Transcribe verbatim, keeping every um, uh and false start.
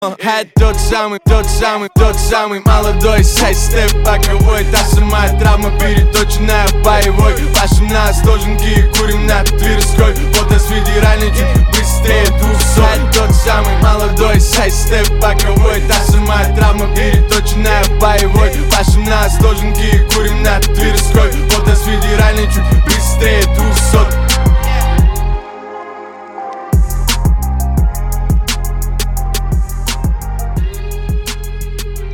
Хай тот самый, тот самый, тот самый молодой сайстеп, боковой. Та самая травма, переточенная в боевой. восемнадцать долженки, курим на Тверской. Вот с федеральной чуть быстрее двухсот. Хай тот самый молодой сайстеп, боковой. Та самая травма, переточенная в боевой. восемнадцать долженки, курим на Тверской. Вот с федеральной чуть быстрее двухсот.